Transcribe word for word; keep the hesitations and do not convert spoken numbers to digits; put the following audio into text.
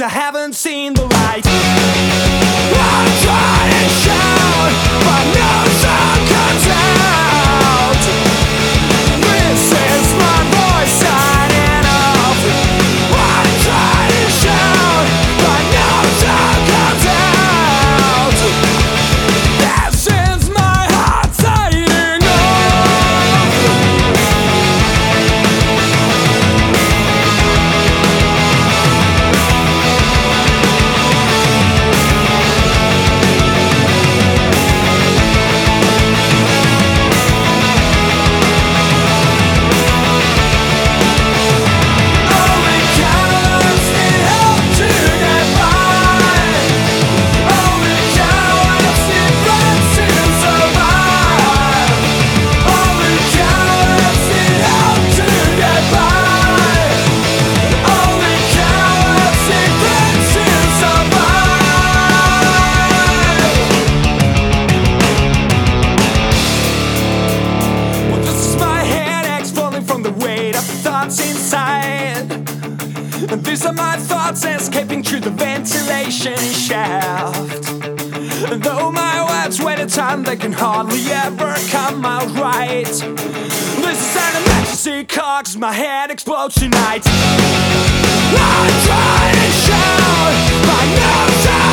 I haven't seen the light. I'm trying to shout, but no sound comes out. This is my voice signing off. I'm trying to shout, but no sound comes out. This is my heart signing off. Only cowards need help to get by. Only cowards need friends to survive. Only cowards need help to get by. Only cowards need friends to survive. Well, this is my headaches falling from the weight of thoughts inside. And these are my thoughts escaping through the ventilation shaft. And though my words wait a time, they can hardly ever come out right. This is an emergency call, 'cause my head explodes tonight. I'm trying to shout, but no sound